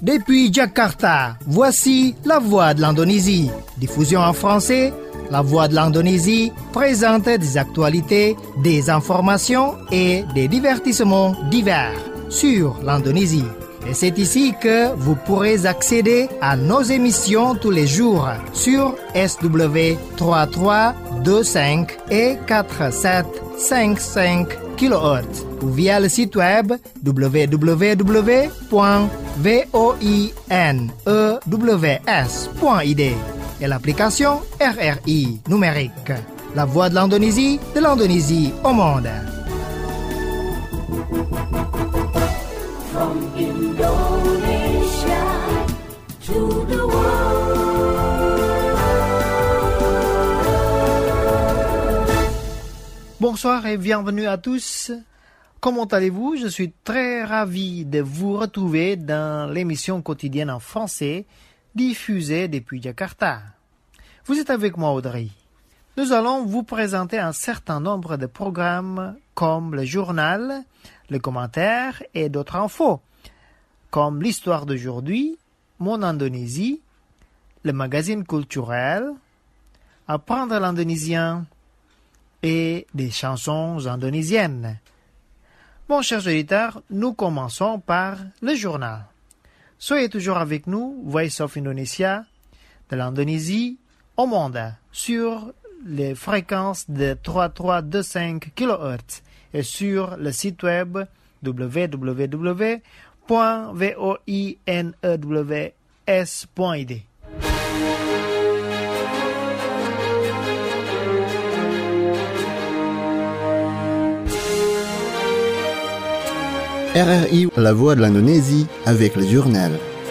Depuis Jakarta, voici La Voix de l'Indonésie. Diffusion en français, La Voix de l'Indonésie présente des actualités, des informations et des divertissements divers sur l'Indonésie. Et c'est ici que vous pourrez accéder à nos émissions tous les jours sur SW 3325 et 4755 kHz ou via le site web www.voinews.id et l'application RRI numérique. La Voix de l'Indonésie au monde. From Indonesia to the world. Bonsoir et bienvenue à tous. Comment allez-vous? Je suis très ravi de vous retrouver dans l'émission quotidienne en français diffusée depuis Jakarta. Vous êtes avec moi, Audrey. Nous allons vous présenter un certain nombre de programmes comme le journal, le commentaire et d'autres infos, comme l'histoire d'aujourd'hui, Mon Indonésie, le magazine culturel, Apprendre l'indonésien et des chansons indonésiennes. Bon, chers auditeurs, nous commençons par le journal. Soyez toujours avec nous, Voice of Indonesia, de l'Indonésie au monde, sur les fréquences de 3325 kHz et sur le site web www.voinews.id. RRI, la voix de l'Indonésie, avec le journal.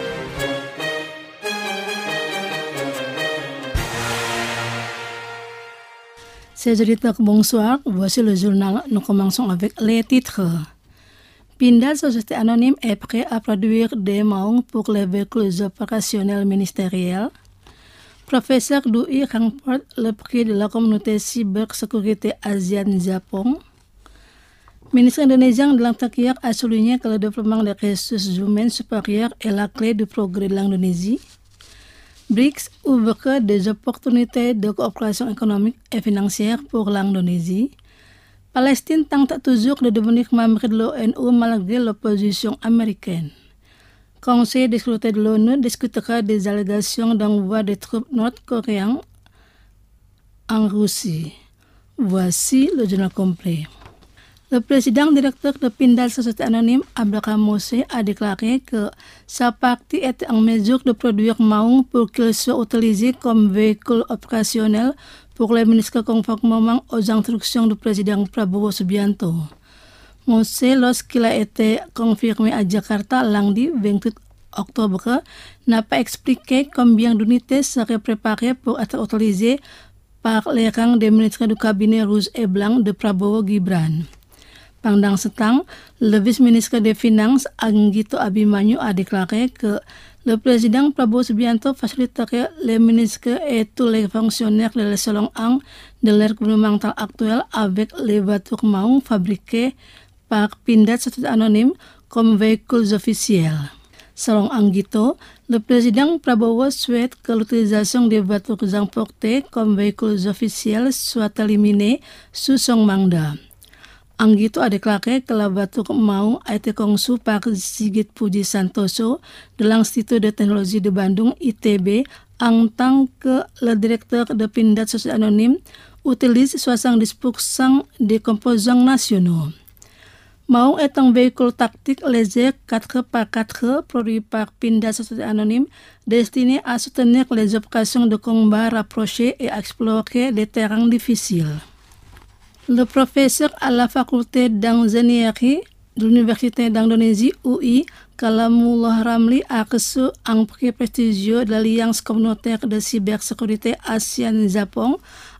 Chers auditeurs, bonsoir. Voici le journal. Nous commençons avec les titres. Pindad Société Anonyme est prêt à produire des maons pour les véhicules opérationnels ministériels. Professeur Dui remporte le prix de la communauté cybersécurité ASEAN-Japon. Ministre indonésien de l'Intérieur a souligné que le développement des ressources humaines supérieures est la clé du progrès de l'Indonésie. BRICS ouvre des opportunités de coopération économique et financière pour l'Indonésie. Palestine tente toujours de devenir membre de l'ONU malgré l'opposition américaine. Conseil de sécurité de l'ONU discutera des allégations d'envoi des troupes nord-coréennes en Russie. Voici le journal complet. Le président directeur de Pindad Société Anonyme, Abraham Mose, a déclaré que sa partie était en mesure de produire Maung pour qu'il soit utilisé comme véhicule opérationnel pour les ministres conformément aux instructions du président Prabowo Subianto. Mose, lorsqu'il a été confirmé à Jakarta lundi 28 octobre, n'a pas expliqué combien d'unités seraient préparées pour être utilisées par les rangs des ministres du cabinet rouge et blanc de Prabowo Gibran. Pendant ce temps, le vice-ministre des Finances, Anggito Abimanyu, a déclaré que le président Prabowo Subianto faciliterait les ministres et tous les fonctionnaires de l'échelon 1 de l'ère gouvernementale actuelle avec les voitures Maung fabriquées par Pindad Société Anonyme comme véhicules officiels. Selon Anggito, le président Prabowo souhaite que l'utilisation des voitures importées comme véhicules officiels soit éliminée sous son mandat. Anggito a déclaré que la voiture Maung a été conçue par Sigit Puji Santoso de l'Institut de technologie de Bandung, ITB, en tant que le directeur de Pindad Société Anonyme utilise 70% des composants nationaux. Maung est un véhicule tactique léger 4x4 produit par Pindad Société Anonyme destiné à soutenir les opérations de combat rapprochées et à explorer des terrains difficiles. Le professeur à la faculté d'ingénierie de l'Université d'Indonésie, UI, Kalamullah Ramli, a reçu un prix prestigieux de l'Alliance communautaire de cybersécurité ASEAN-Japon,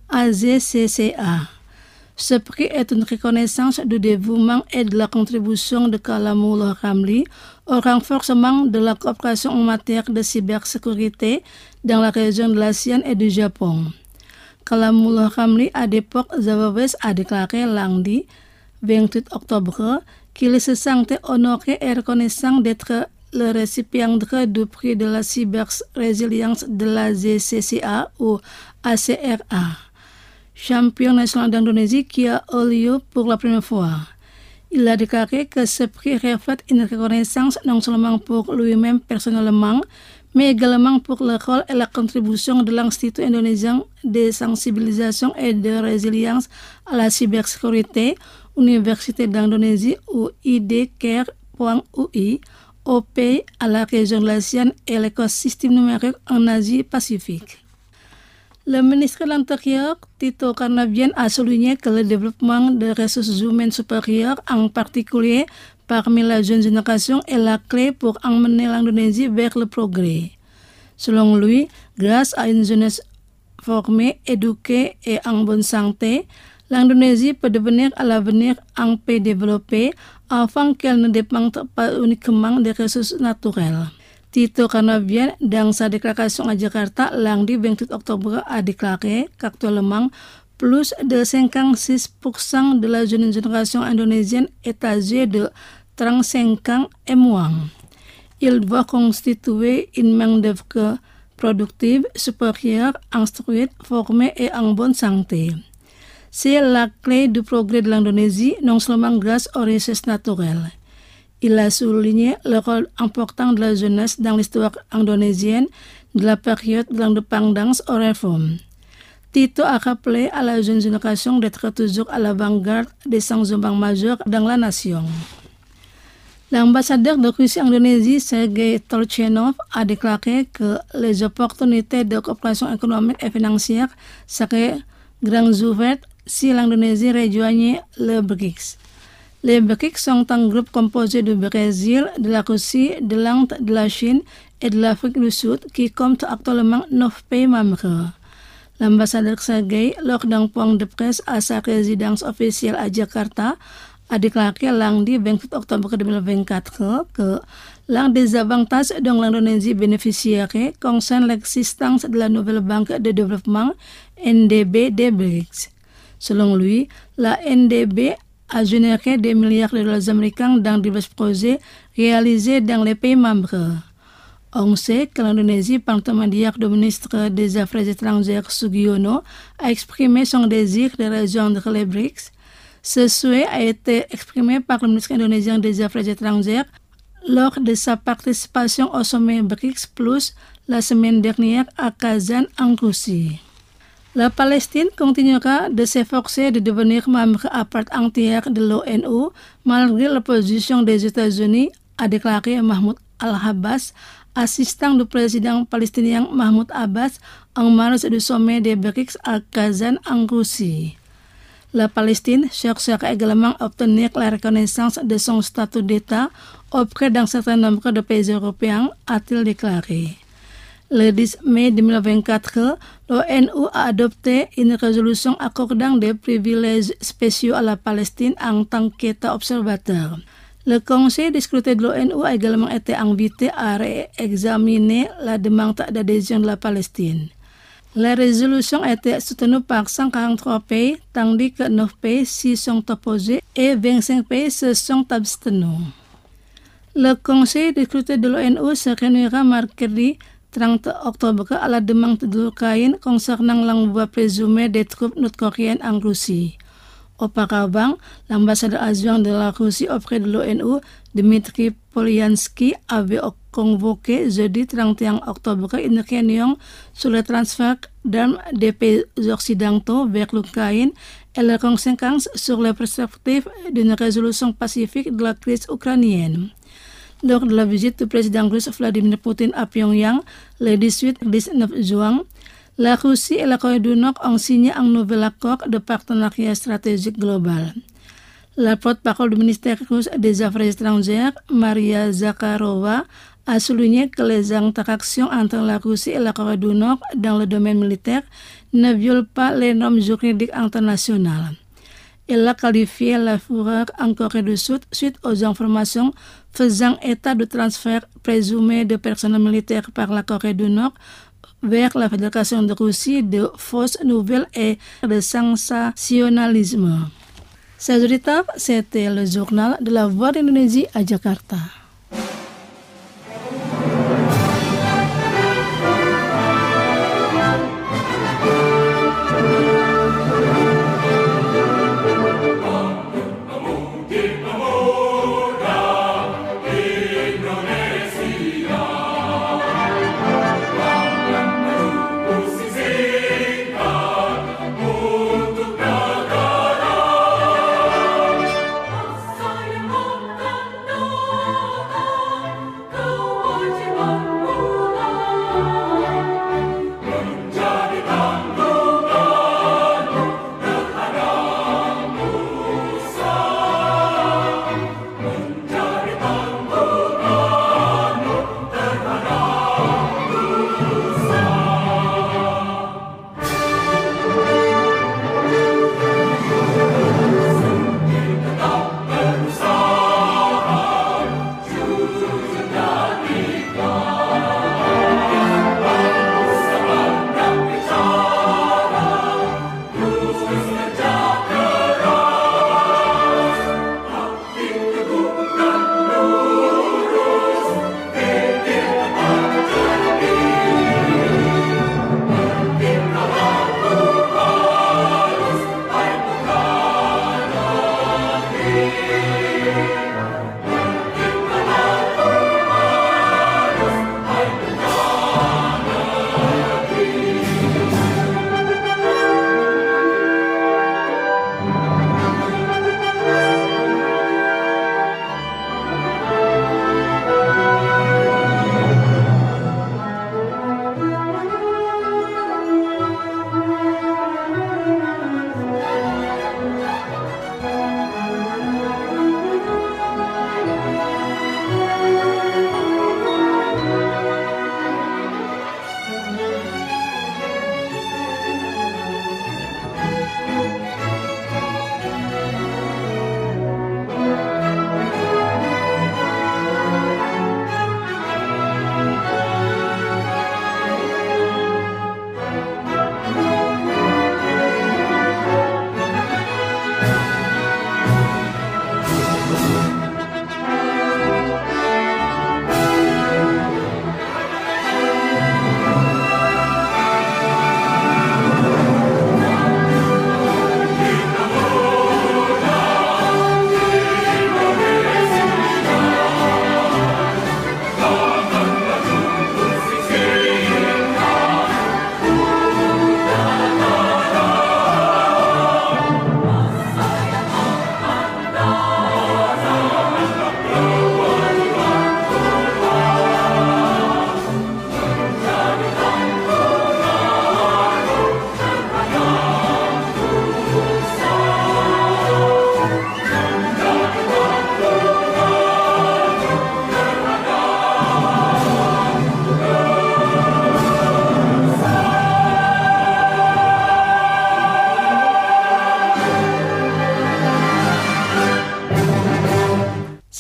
AZCCA. Ce prix est une reconnaissance du dévouement et de la contribution de Kalamullah Ramli au renforcement de la coopération en matière de cybersécurité dans la région de l'ASEAN et du Japon. Kalamullah Ramli Adepok Zawawes a déclaré lundi 28 octobre qu'il se sentait honoré et reconnaissant d'être le récipiendaire du prix de la cyber-résilience de la GCCA ou ACRA, champion national d'Indonésie qui a eu lieu pour la première fois. Il a déclaré que ce prix reflète une reconnaissance non seulement pour lui-même personnellement, mais également pour le rôle et la contribution de l'Institut indonésien de sensibilisation et de résilience à la cybersécurité, Université d'Indonésie ou IDCare.UI, au pays, à la région de l'ASEAN et l'écosystème numérique en Asie-Pacifique. Le ministre de l'Intérieur, Tito Karnavian, a souligné que le développement des ressources humaines supérieures, en particulier parmi la jeune génération, est la clé pour emmener l'Indonésie vers le progrès. Selon lui, grâce à une jeunesse formée, éduquée et en bonne santé, l'Indonésie peut devenir à l'avenir un pays développé afin qu'elle ne dépende pas uniquement des ressources naturelles. Tito Karnavian, dans sa déclaration à Jakarta lundi 28 octobre, a déclaré qu'actuellement, plus de 56% de la jeune génération indonésienne est âgée de 35 ans et moins. Il doit constituer une main-d'œuvre productive, supérieure, instruite, formée et en bonne santé. C'est la clé du progrès de l'Indonésie, non seulement grâce aux ressources naturelles. Il a souligné le rôle important de la jeunesse dans l'histoire indonésienne de la période de l'indépendance aux réformes. Tito a rappelé à la jeune génération d'être toujours à l'avant-garde des changements majeurs dans la nation. L'ambassadeur de Russie en Indonésie, Sergei Torchenov, a déclaré que les opportunités de coopération économique et financière seraient grandes ouvertes si l'Indonésie rejoignait le BRICS. Les BRICS sont un groupe composé du Brésil, de la Russie, de l'Inde, de la Chine et de l'Afrique du Sud qui compte actuellement 9 pays membres. L'ambassadeur Sergei, lors d'un point de presse à sa résidence officielle à Jakarta, a déclaré lundi 28 octobre 2024 que l'un des avantages dont l'Indonésie bénéficierait concerne l'existence de la nouvelle banque de développement NDB des BRICS. Selon lui, la NDB a généré des milliards de dollars américains dans divers projets réalisés dans les pays membres. On sait que l'Indonésie, par l'intermédiaire du ministre des Affaires étrangères Sugiono, a exprimé son désir de rejoindre les BRICS. Ce souhait a été exprimé par le ministre indonésien des Affaires étrangères lors de sa participation au sommet BRICS Plus la semaine dernière à Kazan, en Russie. La Palestine continuera de s'efforcer de devenir membre à part entière de l'ONU malgré l'opposition des États-Unis, a déclaré Mahmoud Al-Abbas, assistant du président palestinien Mahmoud Abbas, en marge du sommet des BRICS à Kazan, en Russie. La Palestine cherchera également à obtenir la reconnaissance de son statut d'État auprès d'un certain nombre de pays européens, a-t-il déclaré. Le 10 mai 2024, l'ONU a adopté une résolution accordant des privilèges spéciaux à la Palestine en tant qu'État observateur. Le Conseil de sécurité de l'ONU a également été invité à réexaminer la demande d'adhésion de la Palestine. La résolution a été soutenue par 143 pays, tandis que 9 pays s'y sont opposés et 25 pays se sont abstenus. Le Conseil de sécurité de l'ONU se réunira mercredi 30 octobre à la demande de l'Ukraine concernant l'envoi présumé des troupes nord-coréennes en Russie. Auparavant, l'ambassadeur adjoint de la Russie auprès de l'ONU, Dmitry Polyansky, avait convoqué jeudi 31 octobre une réunion sur le transfert d'armes des pays occidentaux vers l'Ukraine et leurs conséquences sur les perspectives d'une résolution pacifique de la crise ukrainienne. Lors de la visite du président russe Vladimir Poutine à Pyongyang le 18-19 juin, la Russie et la Corée du Nord ont signé un nouvel accord de partenariat stratégique global. La porte-parole du ministère russe des Affaires étrangères, Maria Zakharova, a souligné que les interactions entre la Russie et la Corée du Nord dans le domaine militaire ne violent pas les normes juridiques internationales. Elle a qualifié la fureur en Corée du Sud suite aux informations faisant état de transfert présumé de personnel militaire par la Corée du Nord vers la Fédération de Russie de fausses nouvelles et de sensationnalisme. Chers auditeurs, c'était le journal de la Voix d'Indonésie à Jakarta.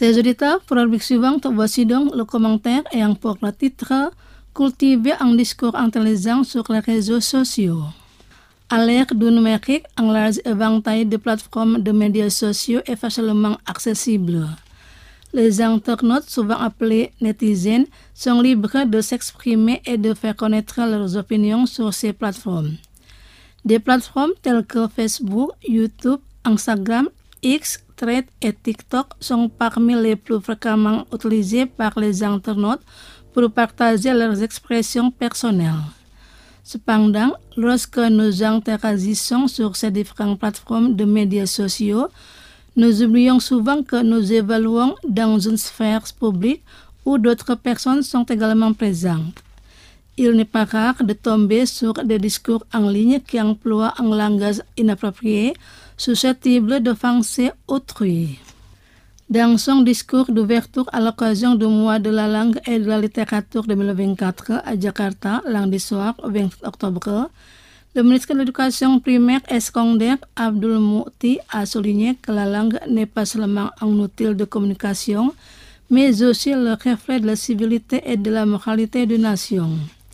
Chers auditeurs, pour la rubrique suivante, voici donc le commentaire ayant pour le titre « Cultiver un discours intelligent sur les réseaux sociaux ». À l'ère du numérique, un large éventail de plateformes de médias sociaux est facilement accessible. Les internautes, souvent appelés netizens, sont libres de s'exprimer et de faire connaître leurs opinions sur ces plateformes. Des plateformes telles que Facebook, YouTube, Instagram, X, Threads et TikTok sont parmi les plus fréquemment utilisées par les internautes pour partager leurs expressions personnelles. Cependant, lorsque nous interagissons sur ces différentes plateformes de médias sociaux, nous oublions souvent que nous évoluons dans une sphère publique où d'autres personnes sont également présentes. Il n'est pas rare de tomber sur des discours en ligne qui emploient un langage inapproprié, susceptible d'offenser autrui. Dans son discours d'ouverture à l'occasion du mois de la langue et de la littérature 2024 à Jakarta, lundi soir, 20 octobre, le ministre de l'Éducation primaire et secondaire, Abdul Muti, a souligné que la langue n'est pas seulement un outil de communication, mais aussi le reflet de la civilité et de la moralité d'une nation.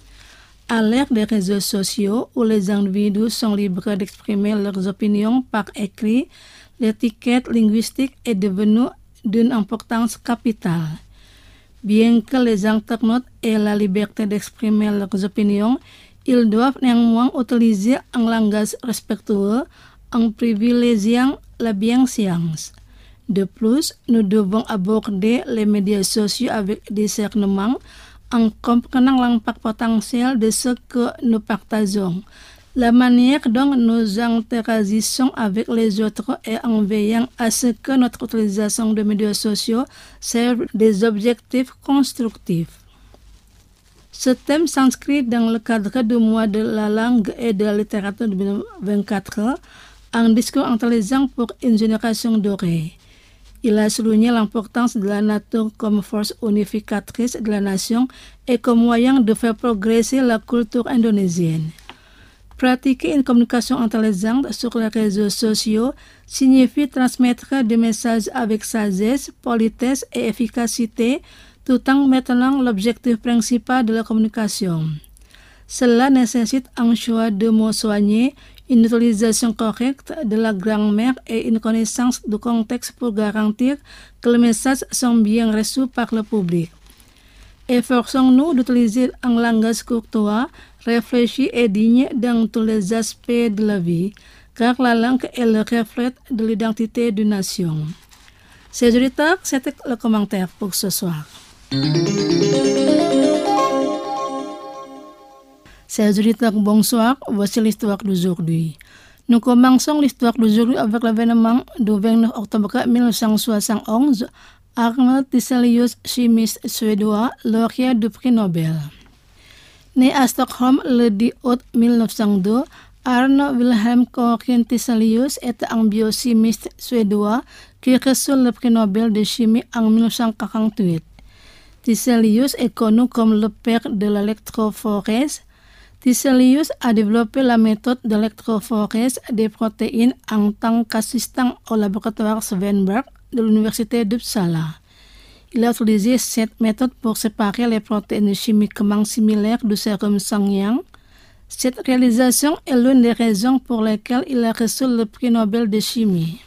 À l'ère des réseaux sociaux, où les individus sont libres d'exprimer leurs opinions par écrit, l'étiquette linguistique est devenue d'une importance capitale. Bien que les internautes aient la liberté d'exprimer leurs opinions, ils doivent néanmoins utiliser un langage respectueux en privilégiant la bienséance. De plus, nous devons aborder les médias sociaux avec discernement en comprenant l'impact potentiel de ce que nous partageons, la manière dont nous interagissons avec les autres et en veillant à ce que notre utilisation de médias sociaux serve des objectifs constructifs. Ce thème s'inscrit dans le cadre du mois de la langue et de la littérature 2024, un discours intelligent pour une génération dorée. Il a souligné l'importance de la nature comme force unificatrice de la nation et comme moyen de faire progresser la culture indonésienne. Pratiquer une communication intelligente sur les réseaux sociaux signifie transmettre des messages avec sagesse, politesse et efficacité, tout en maintenant l'objectif principal de la communication. Cela nécessite un choix de mots soignés, une utilisation correcte de la grammaire et une connaissance du contexte pour garantir que les messages sont bien reçus par le public. Efforçons-nous d'utiliser un langage courtois, réfléchi et digne dans tous les aspects de la vie, car la langue est le reflet de l'identité d'une nation. Chers auditeurs, c'était le commentaire pour ce soir. Chers auditeurs, bonsoir, voici l'histoire d'aujourd'hui. Nous commençons l'histoire d'aujourd'hui avec l'événement du 29 octobre 1971, Arnold Tiselius, chimiste suédois, lauréat du prix Nobel. Né à Stockholm le 10 août 1902, Arnold Wilhelm Korin Tiselius était un biochimiste suédois qui reçut le prix Nobel de chimie en 1948. Tiselius est connu comme le père de l'électrophorèse. Tiselius a développé la méthode d'électrophorèse des protéines en tant qu'assistant au laboratoire Svenberg de l'université d'Uppsala. Il a utilisé cette méthode pour séparer les protéines chimiquement similaires du sérum sanguin. Cette réalisation est l'une des raisons pour lesquelles il a reçu le prix Nobel de chimie.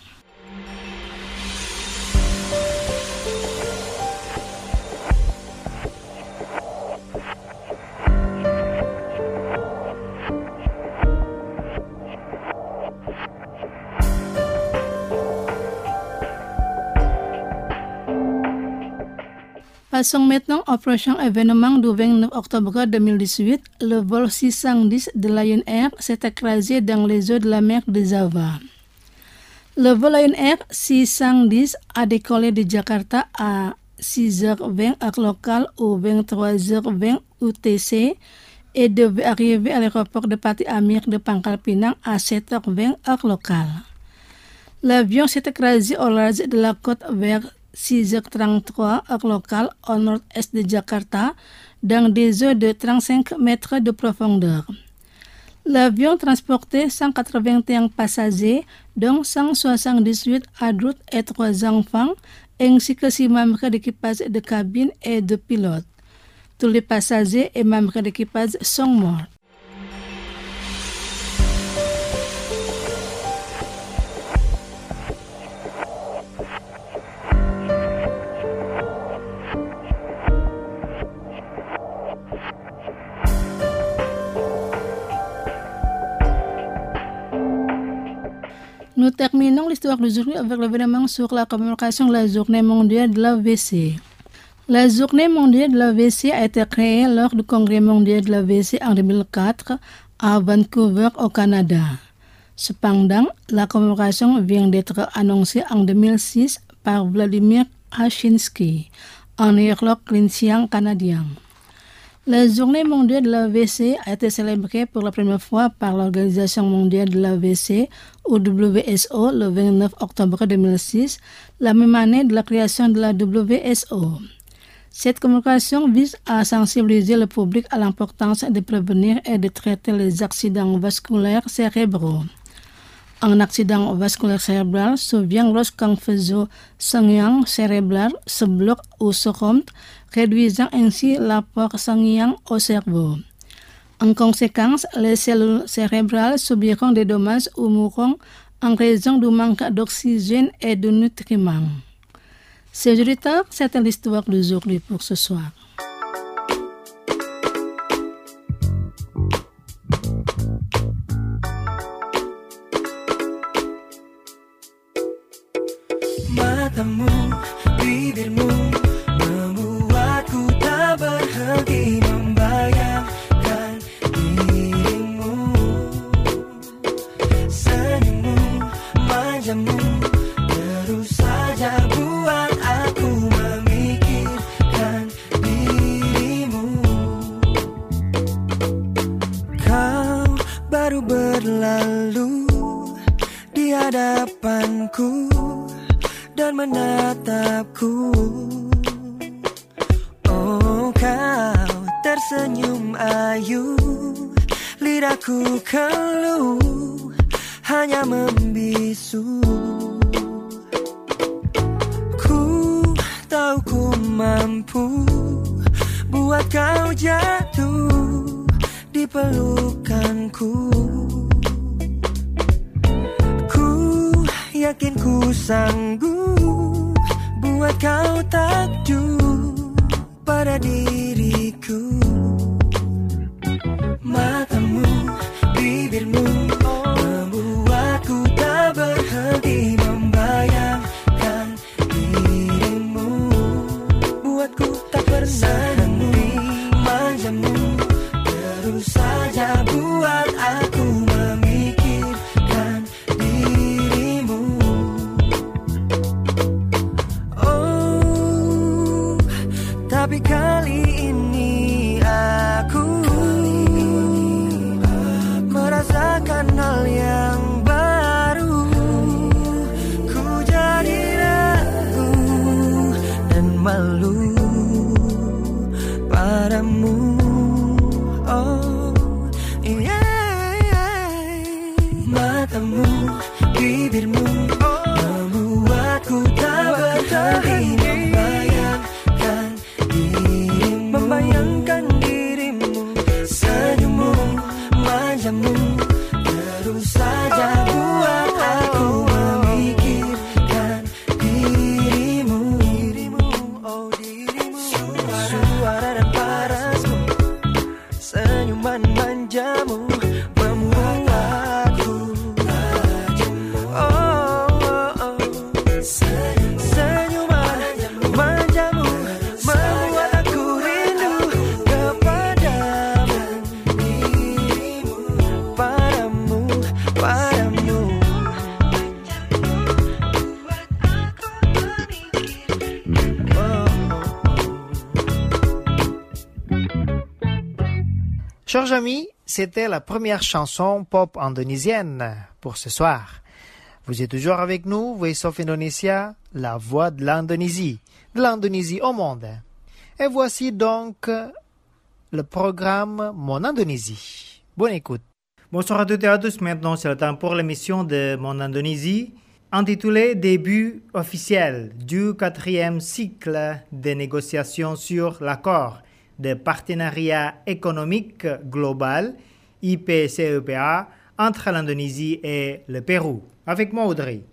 Passons maintenant au prochain événement du 29 octobre 2018. Le vol 610 de Lion Air s'est écrasé dans les eaux de la mer de Java. Le vol Lion Air 610 a décollé de Jakarta à 6h20 heure locale ou 23h20 UTC et devait arriver à l'aéroport de Pati Amir de Pangkal Pinang à 7h20 heure locale. L'avion s'est écrasé au large de la côte vers 6h33 heure locale au nord-est de Jakarta dans des eaux de 35 mètres de profondeur. L'avion transportait 181 passagers, dont 178 adultes et 3 enfants, ainsi que 6 membres d'équipage de cabine et de pilote. Tous les passagers et membres d'équipage sont morts. Nous terminons l'histoire d'aujourd'hui avec l'événement sur la commémoration de la journée mondiale de l'AVC. La journée mondiale de l'AVC a été créée lors du congrès mondial de l'AVC en 2004 à Vancouver au Canada. Cependant, la commémoration vient d'être annoncée en 2006 par Vladimir Hachinsky, un neurologue clinicien canadien. La journée mondiale de l'AVC a été célébrée pour la première fois par l'Organisation mondiale de l'AVC, ou WSO, le 29 octobre 2006, la même année de la création de la WSO. Cette commémoration vise à sensibiliser le public à l'importance de prévenir et de traiter les accidents vasculaires cérébraux. Un accident vasculaire cérébral survient lorsqu'un faisceau sanguin cérébral se bloque ou se rompt, réduisant ainsi l'apport sanguin au cerveau. En conséquence, les cellules cérébrales subiront des dommages ou mourront en raison du manque d'oxygène et de nutriments. Chers auditeurs, c'était l'histoire d'aujourd'hui pour ce soir. Matamu, bibirmu membuatku tak berhenti membayangkan dirimu. Senyummu, manjamu terus saja buat aku memikirkan dirimu. Kau baru berlalu di hadapanku dan menatapku. Oh, kau tersenyum ayu, lidahku keluh, hanya membisu. Ku tahu ku mampu buat kau jatuh di pelukanku. Yakin ku sanggup buat kau takjub pada diriku. Matamu, bibirmu membuatku tak berhenti membayangkan dirimu. Buatku tak berhenti manjamu, terus saja buat aku memikirkan dirimu. Tapi kali ini aku merasakan hal yang baru. Ku jadi ragu dan malu padamu. Oh, yeah. Matamu, bibirmu membuatku tak berhenti membayangkan dirimu. Senyummu, manjamu terus saja buat aku memikirkan dirimu. Oh dirimu, suara dan parasmu, senyuman manjamu membuatku tajammu. Oh. Senyuman manjamu membuat aku rindu kepadamu, padamu. Chers amis, c'était la première chanson pop indonésienne pour ce soir. Vous êtes toujours avec nous, Voice of Indonesia, la voix de l'Indonésie au monde. Et voici donc le programme Mon Indonésie. Bonne écoute. Bonsoir à toutes et à tous, maintenant c'est le temps pour l'émission de Mon Indonésie. intitulé Début officiel du 4e cycle de négociations sur l'accord de partenariat économique global IPCEPA entre l'Indonésie et le Pérou. Avec moi, Audrey.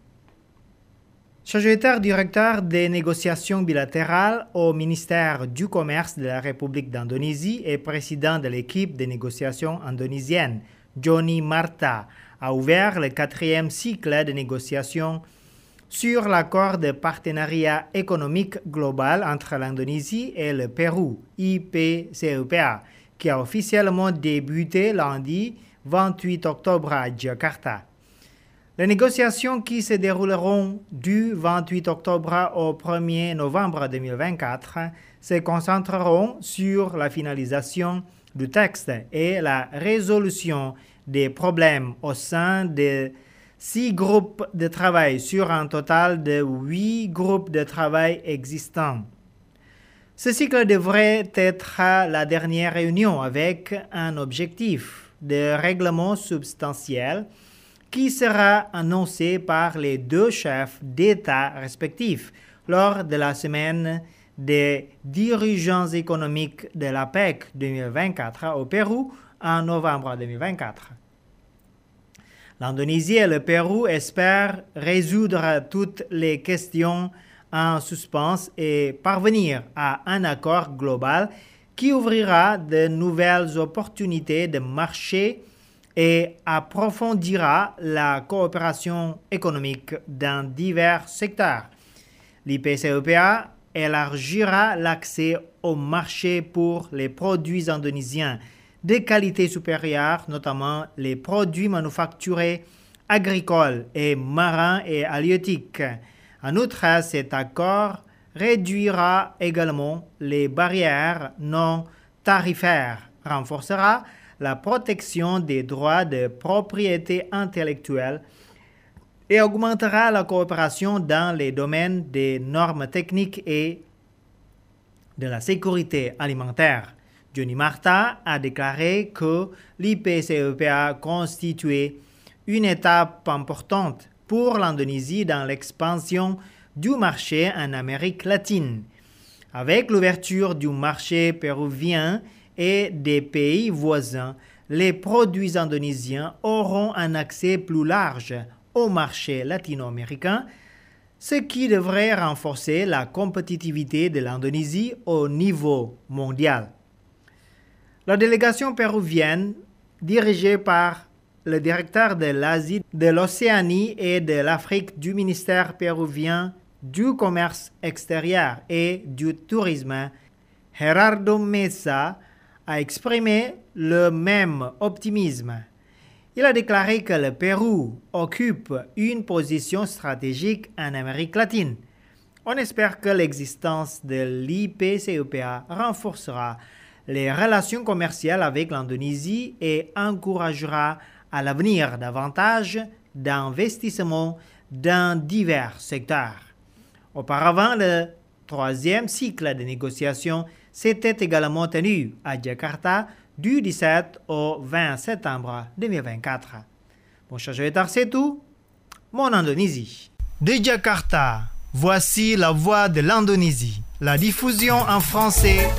Secrétaire directeur des négociations bilatérales au ministère du Commerce de la République d'Indonésie et président de l'équipe de négociations indonésienne, Johnny Marta, a ouvert le 4e cycle de négociations sur l'accord de partenariat économique global entre l'Indonésie et le Pérou, IPCEPA, qui a officiellement débuté lundi 28 octobre à Jakarta. Les négociations qui se dérouleront du 28 octobre au 1er novembre 2024 se concentreront sur la finalisation du texte et la résolution des problèmes au sein de 6 groupes de travail sur un total de 8 groupes de travail existants. Ce cycle devrait être la dernière réunion avec un objectif de règlement substantiel qui sera annoncé par les 2 chefs d'État respectifs lors de la semaine des dirigeants économiques de l'APEC 2024 au Pérou en novembre 2024. L'Indonésie et le Pérou espèrent résoudre toutes les questions en suspens et parvenir à un accord global qui ouvrira de nouvelles opportunités de marché et approfondira la coopération économique dans divers secteurs. L'IPCEPA élargira l'accès au marché pour les produits indonésiens de qualité supérieure, notamment les produits manufacturés, agricoles et marins et halieutiques. En outre, cet accord réduira également les barrières non tarifaires, renforcera la protection des droits de propriété intellectuelle et augmentera la coopération dans les domaines des normes techniques et de la sécurité alimentaire. Johnny Marta a déclaré que l'IPCEPA constituait une étape importante pour l'Indonésie dans l'expansion du marché en Amérique latine. Avec l'ouverture du marché péruvien et des pays voisins, les produits indonésiens auront un accès plus large au marché latino-américain, ce qui devrait renforcer la compétitivité de l'Indonésie au niveau mondial. La délégation péruvienne, dirigée par le directeur de l'Asie, de l'Océanie et de l'Afrique du ministère péruvien du Commerce extérieur et du Tourisme, Gerardo Mesa, a exprimé le même optimisme. Il a déclaré que le Pérou occupe une position stratégique en Amérique latine. On espère que l'existence de l'IPCEPA renforcera les relations commerciales avec l'Indonésie et encouragera à l'avenir davantage d'investissements dans divers secteurs. Auparavant, le 3e cycle de négociations s'était également tenu à Jakarta du 17 au 20 septembre 2024. Bon, cher Joëtar, c'est tout. Mon Indonésie. De Jakarta, voici la voix de l'Indonésie. La diffusion en français.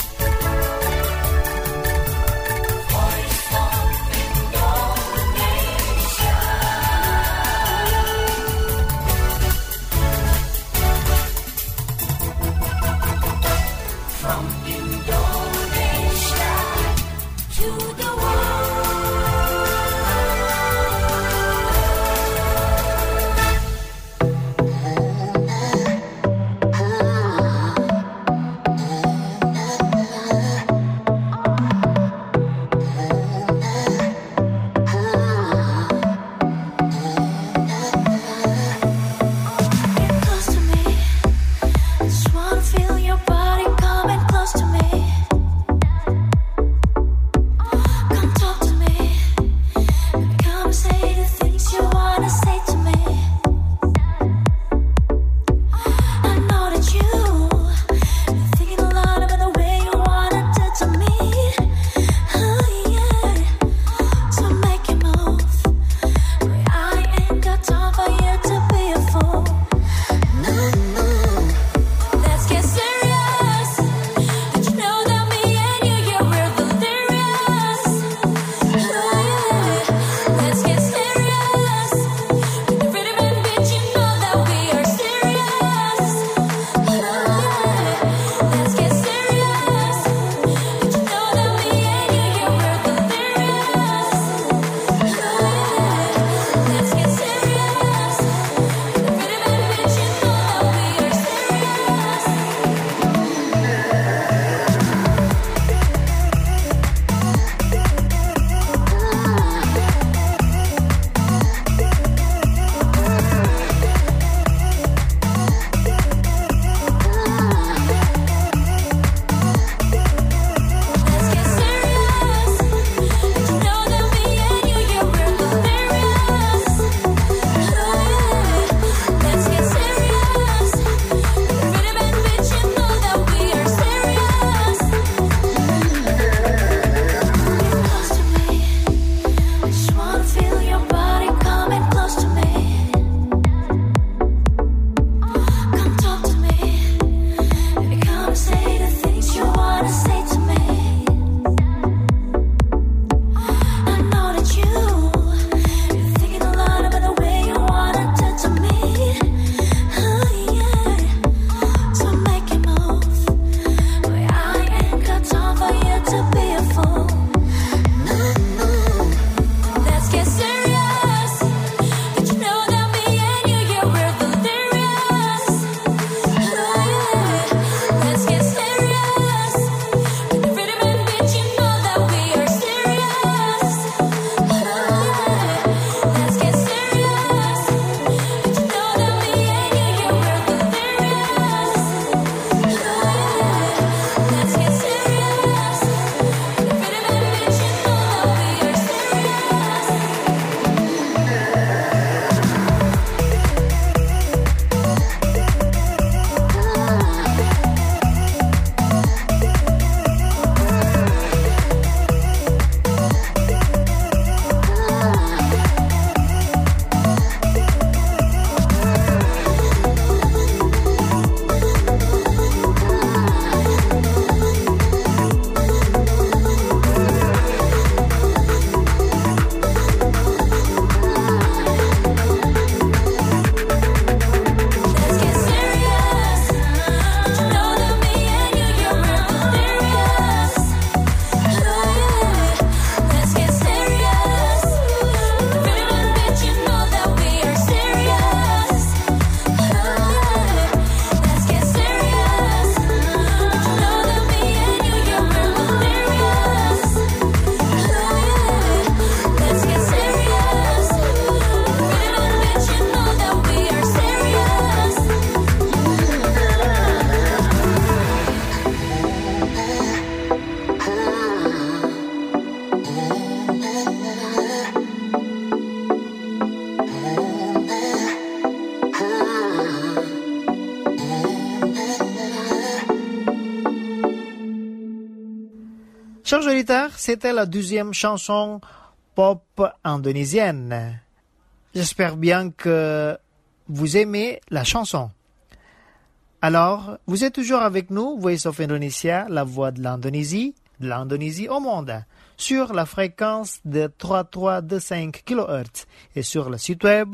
Chers auditeurs, c'était la 12e chanson pop indonésienne. J'espère bien que vous aimez la chanson. Alors, vous êtes toujours avec nous, Voice of Indonesia, la voix de l'Indonésie au monde, sur la fréquence de 3325 kHz et sur le site web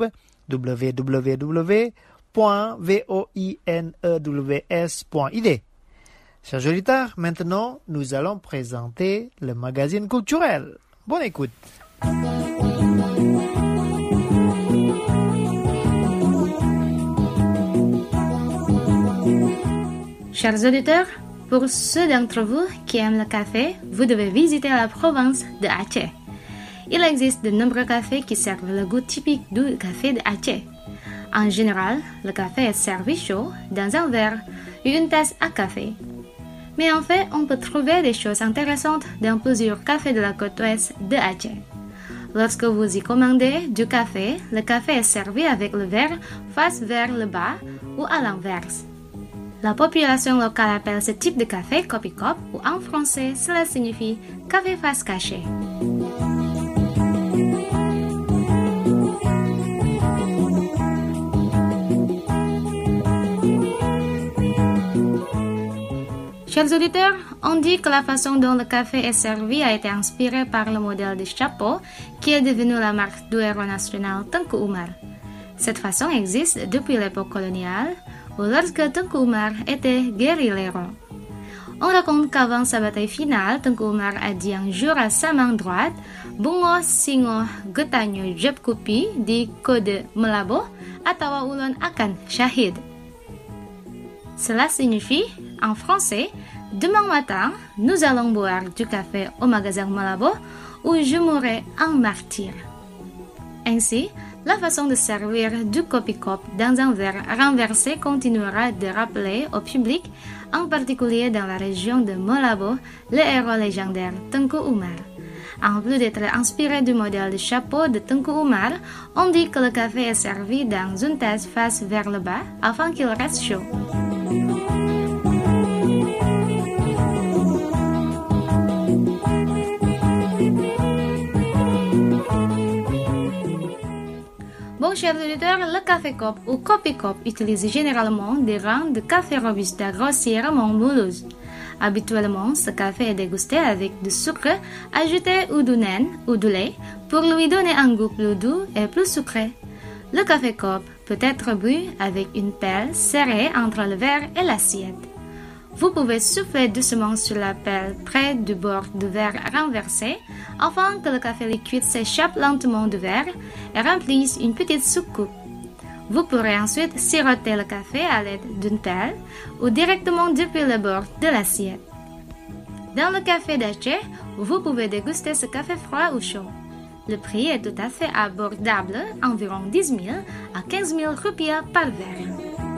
www.voinews.id. Chers auditeurs, maintenant, nous allons présenter le magazine culturel. Bonne écoute. Chers auditeurs, pour ceux d'entre vous qui aiment le café, vous devez visiter la province de Aceh. Il existe de nombreux cafés qui servent le goût typique du café de Aceh. En général, le café est servi chaud dans un verre ou une tasse à café. Mais en fait, on peut trouver des choses intéressantes dans plusieurs cafés de la côte ouest de Aceh. Lorsque vous y commandez du café, le café est servi avec le verre face vers le bas ou à l'inverse. La population locale appelle ce type de café kopi kop ou en français cela signifie café face cachée. Chers auditeurs, on dit que la façon dont le café est servi a été inspirée par le modèle de chapeau qui est devenu la marque du héros national Tengku Umar. Cette façon existe depuis l'époque coloniale ou lorsque Tengku Umar était guérillero. On raconte qu'avant sa bataille finale, Tengku Umar a dit un jour à sa main droite, Bungo singo getanyo jeb kupi di kode melabo atawa ulun akan syahid. Cela signifie, en français, demain matin, nous allons boire du café au magasin Malabo ou je mourrai en martyr. Ainsi, la façon de servir du kopi-kop dans un verre renversé continuera de rappeler au public, en particulier dans la région de Malabo, le héros légendaire Tengku Umar. En plus d'être inspiré du modèle de chapeau de Tengku Umar, on dit que le café est servi dans une tasse face vers le bas afin qu'il reste chaud. Bon, chers auditeurs, le café-cop ou kopi-kop utilise généralement des grains de café robusta grossièrement moelleux. Habituellement, ce café est dégusté avec du sucre ajouté ou du nen ou du lait pour lui donner un goût plus doux et plus sucré. Le café-cop peut être bu avec une pelle serrée entre le verre et l'assiette. Vous pouvez souffler doucement sur la pelle près du bord du verre renversé afin que le café liquide s'échappe lentement du verre et remplisse une petite soucoupe. Vous pourrez ensuite siroter le café à l'aide d'une pelle ou directement depuis le bord de l'assiette. Dans le café d'Aceh, vous pouvez déguster ce café froid ou chaud. Le prix est tout à fait abordable, environ 10 000 à 15 000 rupiah par verre.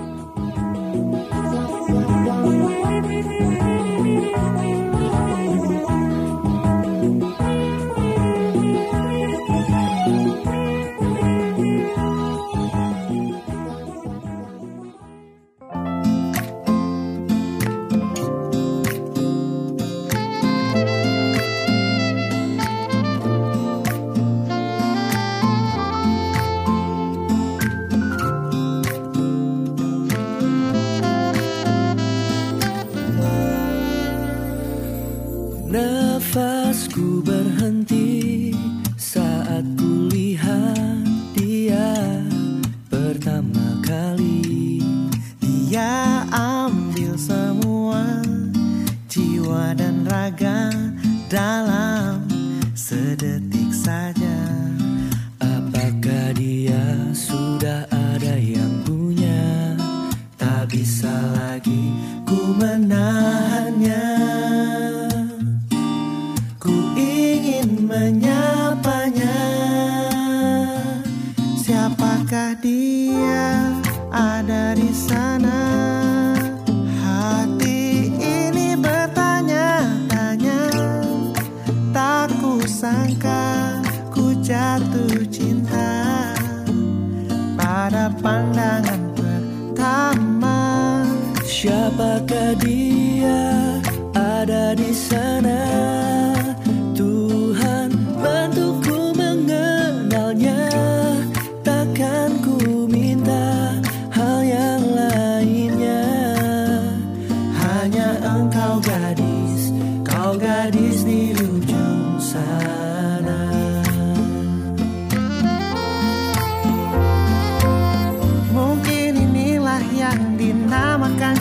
Nafasku berhenti saat kulihat dia pertama kali. Dia ambil semua jiwa dan raga dalam sedetik saja. Apakah dia sudah ada yang punya? Tak bisa lagi ku menahannya. Menyapanya, siapakah dia ada di sana? Hati ini bertanya-tanya, tak kusangka ku jatuh cinta pada pandangan pertama. Siapakah dia ada di sana?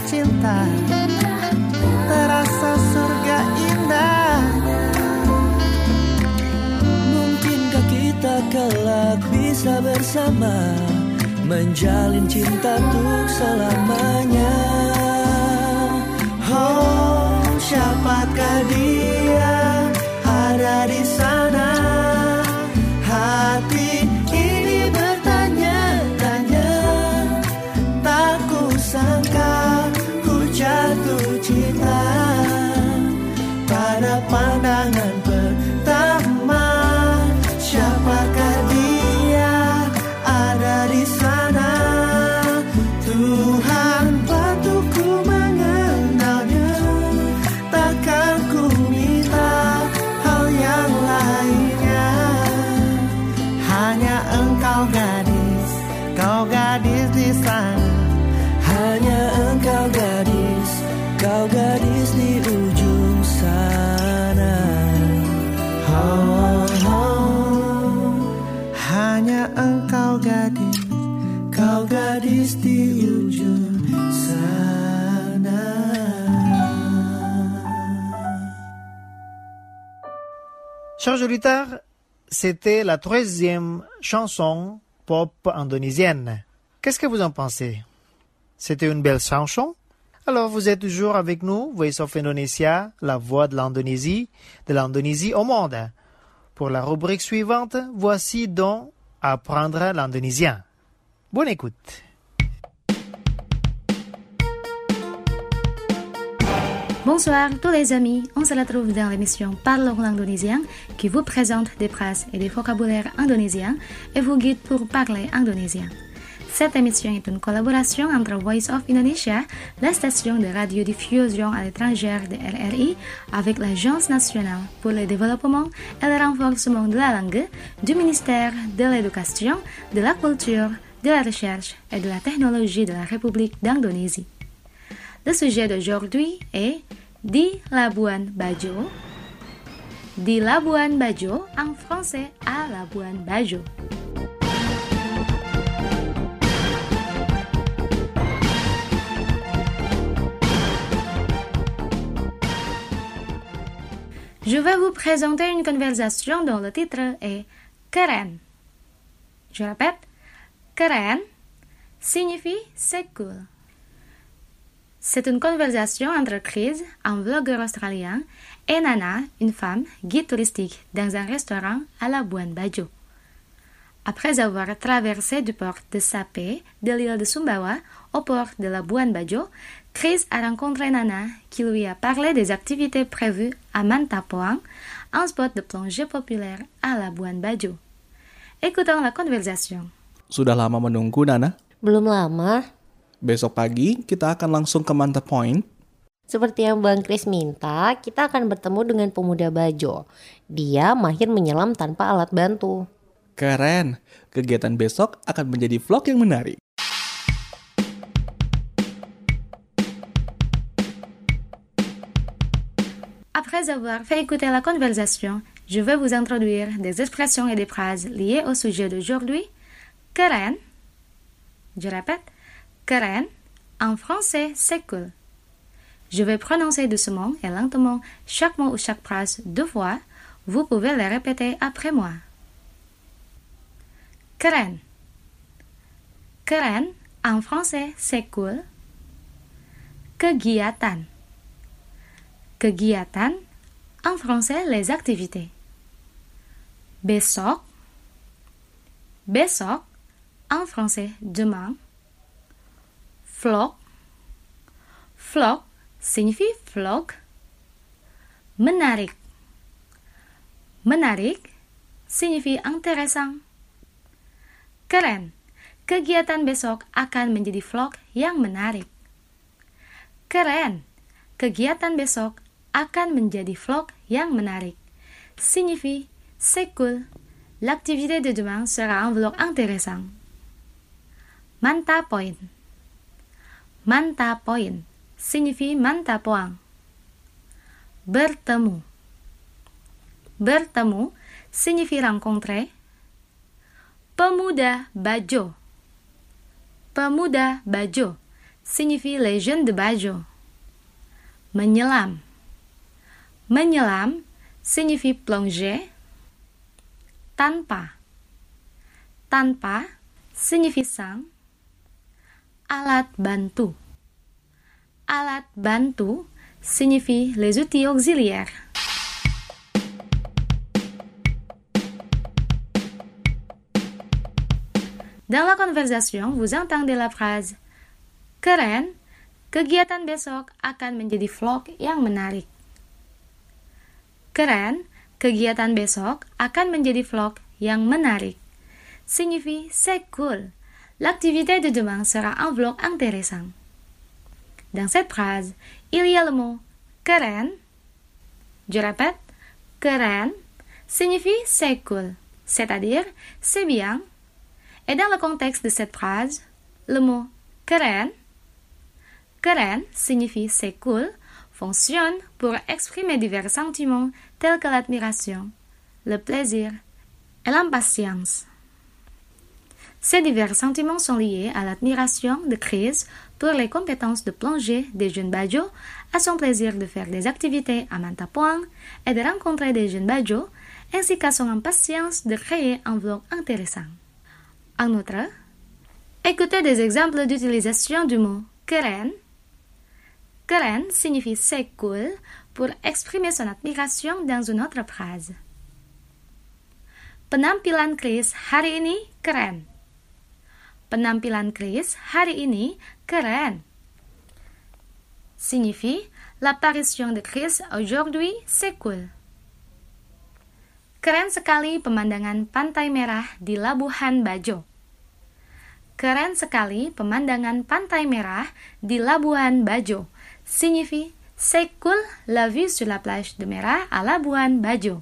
cinta, terasa surga indah. Mungkinkah kita kelak bisa bersama, menjalin cinta untuk selamanya? Oh, siapakah dia ada di sana? Hati ini bertanya-tanya, tak kusangka ku jatuh cinta pada pandangan pertama. Siapakah dia ada di sana? Tuhan bantuku mengenalnya, takkan ku minta hal yang lainnya. Hanya engkau gadis, kau gadis di sana. Hanya engkau gadis, kau gadis di ujung sana. Oh, oh. Hanya engkau gadis, kau gadis di ujung sana. Chers auditeurs, c'était la 13e chanson pop indonésienne. Qu'est-ce que vous en pensez? C'était une belle chanson? Alors vous êtes toujours avec nous, Voice of Indonesia, la voix de l'Indonésie au monde. Pour la rubrique suivante, voici donc apprendre l'indonésien. Bonne écoute. Bonsoir tous les amis, on se retrouve dans l'émission Parlons l'indonésien qui vous présente des phrases et des vocabulaires indonésiens et vous guide pour parler indonésien. Cette émission est une collaboration entre Voice of Indonesia, la station de radiodiffusion à l'étranger de RRI, avec l'Agence nationale pour le développement et le renforcement de la langue du ministère de l'Éducation, de la Culture, de la Recherche et de la Technologie de la République d'Indonésie. Le sujet d'aujourd'hui est Di Labuan Bajo. Di Labuan Bajo, en français à Labuan Bajo. Je vais vous présenter une conversation dont le titre est Keren. Je répète, Keren signifie c'est cool. C'est une conversation entre Chris, un vlogueur australien, et Nana, une femme, guide touristique dans un restaurant à Labuan Bajo. Après avoir traversé du port de Sape de l'île de Sumbawa au port de Labuan Bajo, Chris a rencontré Nana qui lui a parlé des activités prévues à Mantapoang, un spot de plongée populaire à Labuan Bajo. Écoutons la conversation. Sudah lama menunggu, Nana? Belum lama. Besok pagi kita akan langsung ke Manta Point. Seperti yang Bang Chris minta, kita akan bertemu dengan pemuda Bajo. Dia mahir menyelam tanpa alat bantu. Keren, kegiatan besok akan menjadi vlog yang menarik. Après avoir fait écouter la conversation, je vais vous introduire des expressions et des phrases liées au sujet d'aujourd'hui. Keren, je répète, Keren, en français, c'est cool. Je vais prononcer doucement et lentement chaque mot ou chaque phrase 2 fois. Vous pouvez les répéter après moi. Keren. Keren, en français, c'est cool. Kegiatan. Kegiatan, en français, les activités. Besok. Besok, en français, demain. Vlog. Vlog signifie vlog. Menarik. Menarik signifie intéressant. Keren. Kegiatan besok akan menjadi vlog yang menarik. Keren. Kegiatan besok akan menjadi vlog yang menarik. Signifie c'est cool. L'activité de demain sera un vlog intéressant. Manta Point. Manta Point signifie Mantapoang. Bertemu. Bertemu signifie rencontrer. Pemuda Bajo. Pemuda Bajo signifie les jeunes de Bajo. Menyelam. Menyelam signifie plonger. Tanpa. Tanpa signifie sans. Alat bantu. Alat bantu signifie les outils auxiliaires. Dans la conversation, vous entendez la phrase keren, kegiatan besok akan menjadi vlog yang menarik. Keren, kegiatan besok akan menjadi vlog yang menarik. Signifie c'est cool. L'activité de demain sera un vlog intéressant. Dans cette phrase, il y a le mot keren. Je répète, keren signifie c'est cool, c'est-à-dire c'est bien. Et dans le contexte de cette phrase, le mot keren signifie c'est cool, fonctionne pour exprimer divers sentiments tels que l'admiration, le plaisir et l'impatience. Ces divers sentiments sont liés à l'admiration de Chris pour les compétences de plongée des jeunes Bajo, à son plaisir de faire des activités à Mantapoang et de rencontrer des jeunes Bajo, ainsi qu'à son impatience de créer un vlog intéressant. En outre, écoutez des exemples d'utilisation du mot keren. Keren signifie c'est cool pour exprimer son admiration dans une autre phrase. Penampilan Chris hari ini keren. Penampilan Chris hari ini keren. Signifie l'apparition de Chris aujourd'hui c'est cool. Keren sekali pemandangan pantai merah di Labuhan Bajo. Keren sekali pemandangan pantai merah di Labuhan Bajo. Signifie c'est cool la vue sur la plage de Merah à Labuhan Bajo.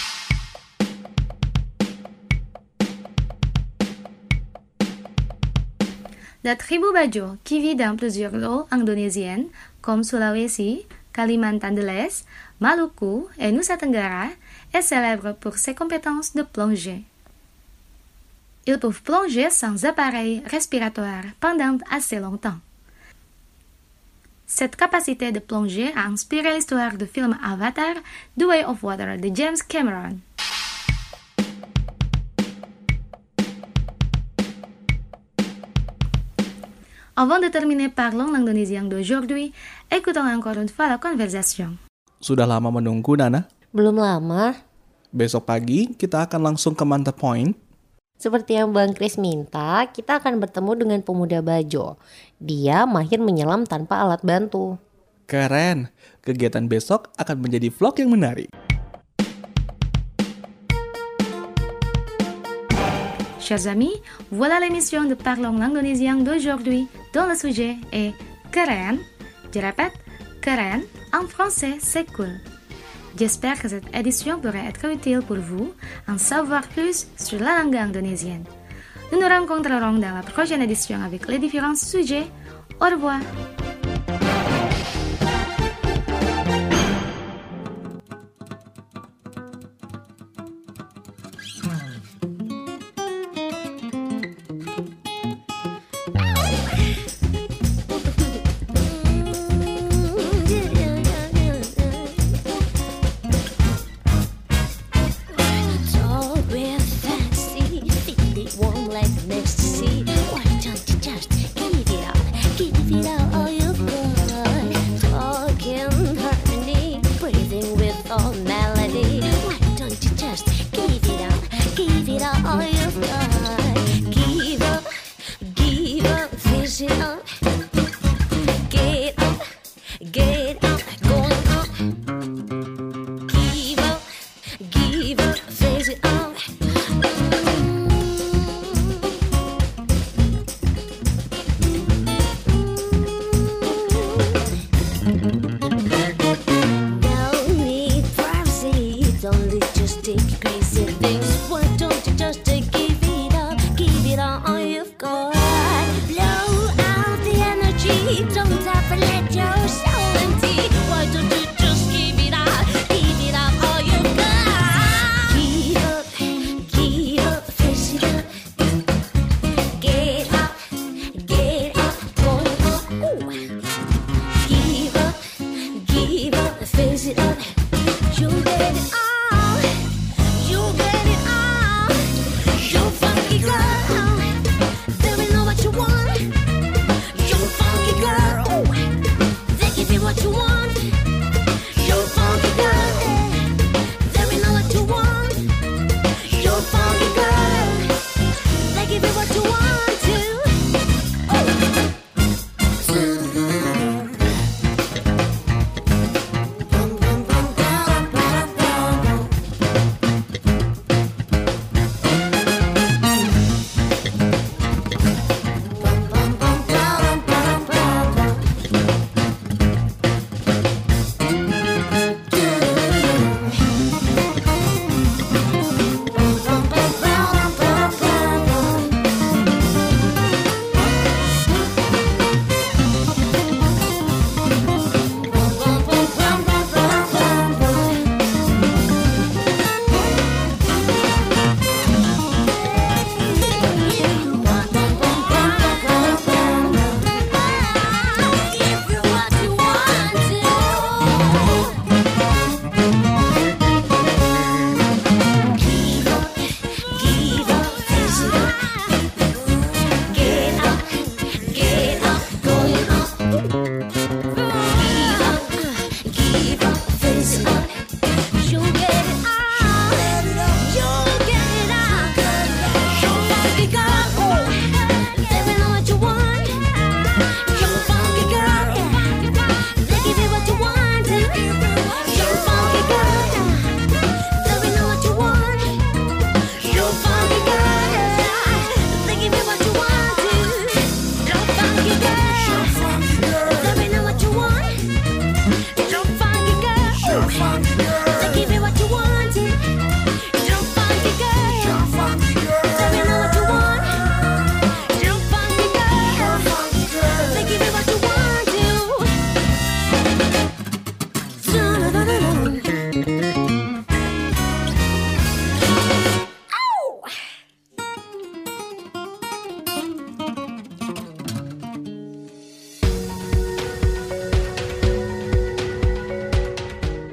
La tribu Bajo, qui vit dans plusieurs îles indonésiennes comme Sulawesi, Kalimantan de l'Est, Maluku et Nusa Tenggara, est célèbre pour ses compétences de plongée. Ils peuvent plonger sans appareil respiratoire pendant assez longtemps. Cette capacité de plonger a inspiré l'histoire du film Avatar, The Way of Water de James Cameron. Avant de terminer Parlons l'Indonésien d'aujourd'hui, écoutons encore une fois la conversation. Sudah lama menunggu, Nana? Belum lama. Besok pagi kita akan langsung ke Manta Point. Seperti yang Bang Chris minta, kita akan bertemu dengan pemuda Bajo. Dia mahir menyelam tanpa alat bantu. Keren, kegiatan besok akan menjadi vlog yang menarik. Chers amis, voilà l'émission de Parlons l'Indonésien d'aujourd'hui dont le sujet est keren. Je répète, keren, en français c'est cool. J'espère que cette édition pourrait être utile pour vous en savoir plus sur la langue indonésienne. Nous nous rencontrerons dans la prochaine édition avec les différents sujets. Au revoir. Blow out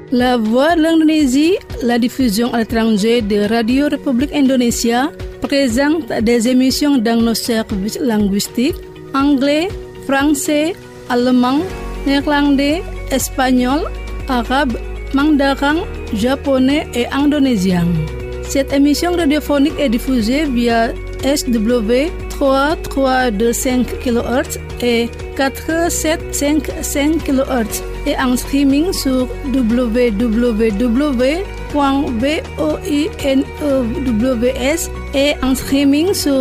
La Voix de l'Indonésie, la diffusion à l'étranger de Radio République Indonésia, présente des émissions dans nos services linguistiques anglais, français, allemand, néerlandais, espagnol, arabe, mandarin, japonais et indonésien. Cette émission radiophonique est diffusée via SW 3325 kHz et 4755 kHz et en streaming sur www.voinews et en streaming sur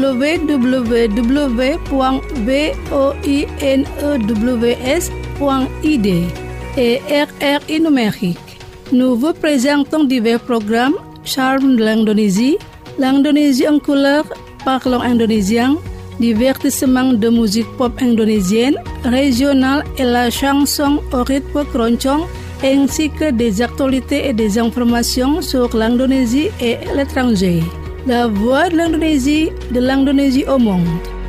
www.voinews.id et RRI numérique. Nous vous présentons divers programmes Charme de l'Indonésie, l'Indonésie en couleur, parlons indonésien, divertissement de musique pop indonésienne, régionale et la chanson au rythme keroncong, ainsi que des actualités et des informations sur l'Indonésie et l'étranger. La Voix de l'Indonésie au monde.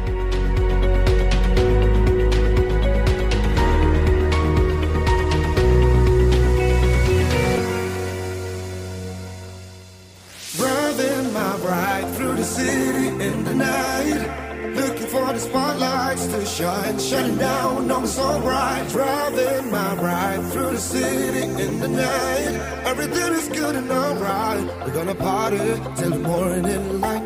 Driving my ride through the city in the night, looking for the spotlights to shine, shining down on me so bright. Driving my ride through the city in the night, everything is good and alright. We're gonna party till the morning light.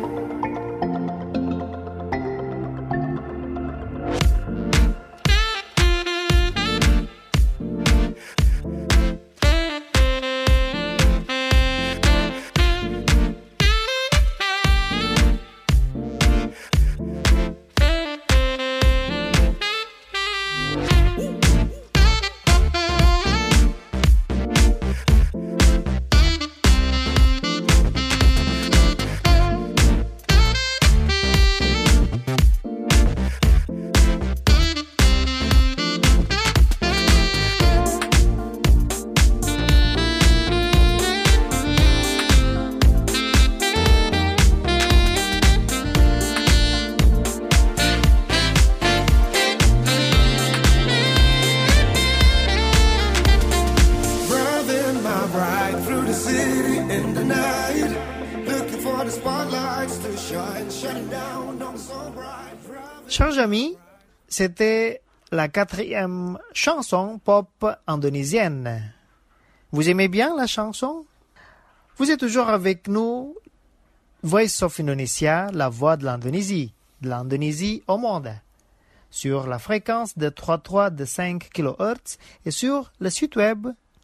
Chers amis, c'était la 4e chanson pop indonésienne. Vous aimez bien la chanson? Vous êtes toujours avec nous, Voice of Indonesia, la voix de l'Indonésie au monde, sur la fréquence de 3325 kHz et sur le site web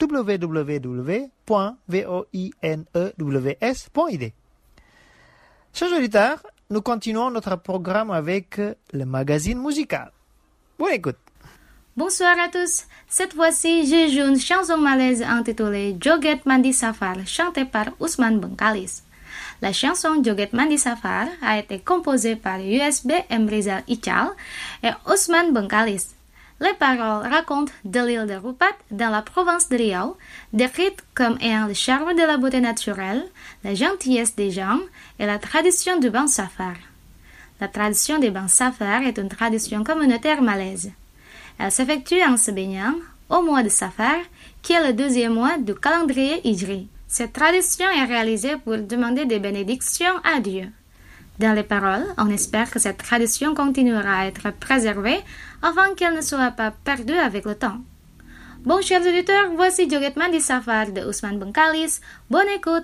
www.voinews.id. Chers auditeurs, nous continuons notre programme avec le magazine musical. Bonne écoute. Bonsoir à tous. Cette fois-ci, je joue une chanson malaise intitulée Joget Mandi Safar, chantée par Ousmane Bengkalis. La chanson Joget Mandi Safar a été composée par USB M. Rizal Ical et Ousmane Bengkalis. Les paroles racontent de l'île de Rupat, dans la province de Riau, décrite comme ayant le charme de la beauté naturelle, la gentillesse des gens et la tradition du bain safar. La tradition des bains safar est une tradition communautaire malaise. Elle s'effectue en se baignant au mois de Safar, qui est le 2e mois du calendrier hijri. Cette tradition est réalisée pour demander des bénédictions à Dieu. Dans les paroles, on espère que cette tradition continuera à être préservée afin qu'elle ne soit pas perdue avec le temps. Bon, chers auditeurs, voici Joget Mandi Safar de Ousmane Bengkalis. Bonne écoute!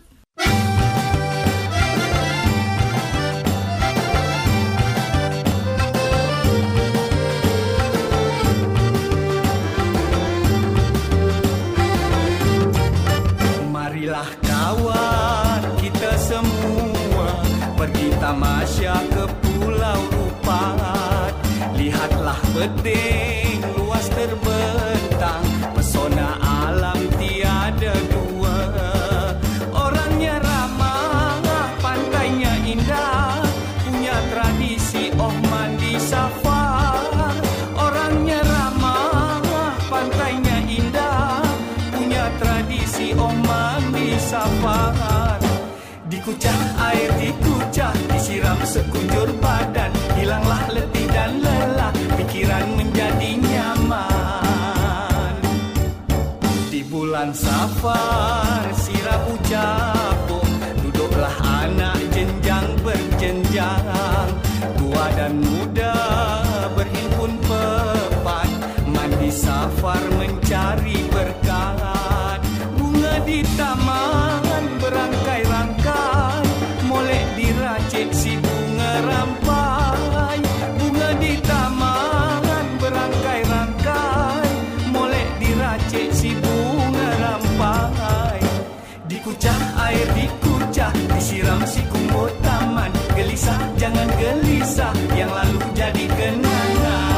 Marilah kawan kita semua pergi tamasya ke Pulau Rupat. Lihatlah beding luas terbentang, pesona alam tiada dua. Orangnya ramah, pantainya indah, punya tradisi oh mandi safar. Orangnya ramah, pantainya indah, punya tradisi oh mandi safar. Dikucah air dikucah, disiram sekujur badan, hilanglah letih dan lelah, pikiran menjadi nyaman. Di bulan bulan Safar si Rabu capok, duduklah anak jenjang berjenjang, tua dan muda berhimpun pepat, mandi Safar mencari berkat. Bunga di taman berangkai-rangkai, molek diracik si bunga rampai. Bunga di taman berangkai-rangkai, molek diracik si bunga rampai. Dikucah air dikucah, disiram si kumbut taman. Gelisah jangan gelisah, yang lalu jadi kenangan.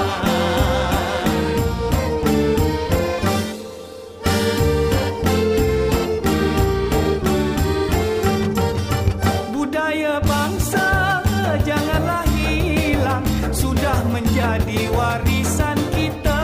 Budaya bangsa janganlah hilang, sudah menjadi warisan kita.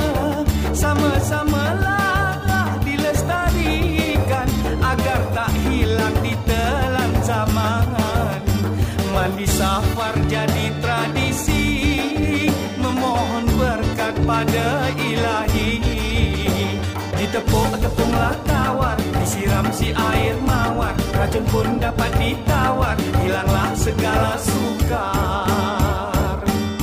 Sama-samalah dilestarikan agar tak hilang ditelan zaman. Mandi Safar jadi tradisi, memohon berkat pada Ilahi. Ditepuk-tepunglah tawar, disiram si air mawar, racun pun dapat ditawar, hilanglah segala sukar.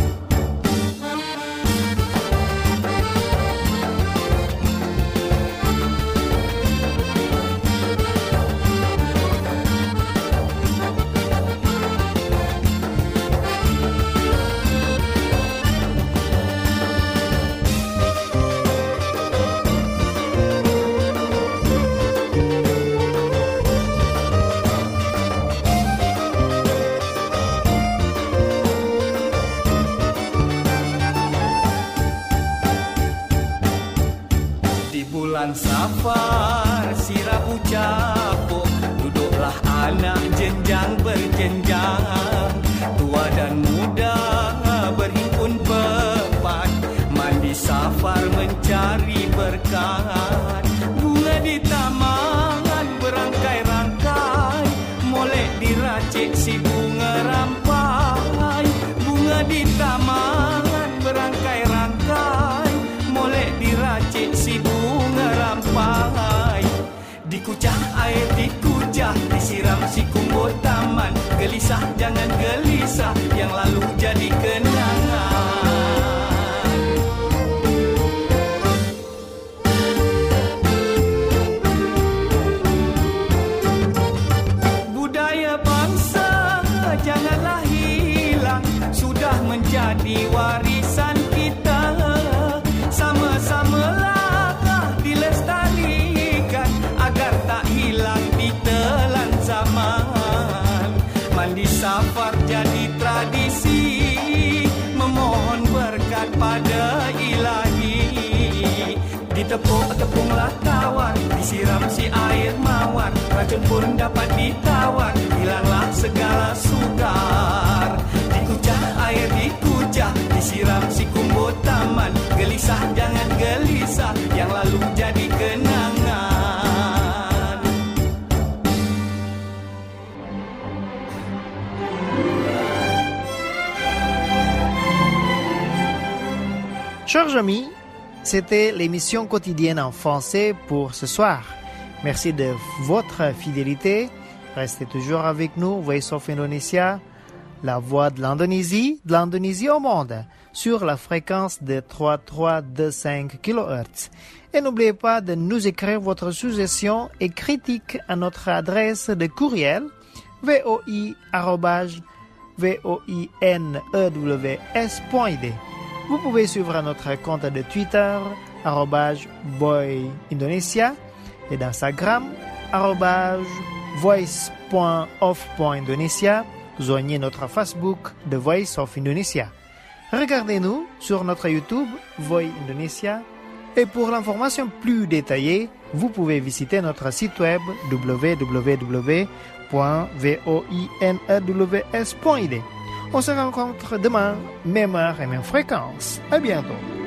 Bulan Safar si Rabu capok, duduklah anak jenjang berjenjang, tua dan muda berhimpun pepat, mandi Safar mencari berkat. Bunga di taman berangkai-rangkai, molek diracik si bunga rampai. Bunga di taman berangkai-rangkai, molek diracik si bunga rampai. Dikucah air dikucah, disiram si kumbut taman. Gelisah jangan gelisah, yang lalu jadi kenangan. Budaya bangsa janganlah hilang, sudah menjadi warisan kita. Sama-samalah dilestarikan agar tak hilang ditelan zaman. Mandi Safar jadi tradisi, memohon berkat pada Ilahi. Ditepuk-tepunglah tawar, disiram si air mawar, racun pun dapat ditawar, hilanglah segala sukar. Dikucah air dikucah, disiram si kumbut taman. Gelisah jangan gelisah, yang lalu jadi kenangan. Chers amis, c'était l'émission quotidienne en français pour ce soir. Merci de votre fidélité. Restez toujours avec nous, Voice of Indonesia, la voix de l'Indonésie au monde, sur la fréquence de 3325 kHz. Et n'oubliez pas de nous écrire votre suggestion et critique à notre adresse de courriel voi@voinews.id. Vous pouvez suivre notre compte de Twitter @voiindonesia et d'Instagram @voice.of.indonesia. Joignez notre Facebook The Voice of Indonesia. Regardez-nous sur notre YouTube Voi Indonesia. Et pour l'information plus détaillée, vous pouvez visiter notre site web www.voinews.id. On se rencontre demain, même heure et même fréquence. À bientôt.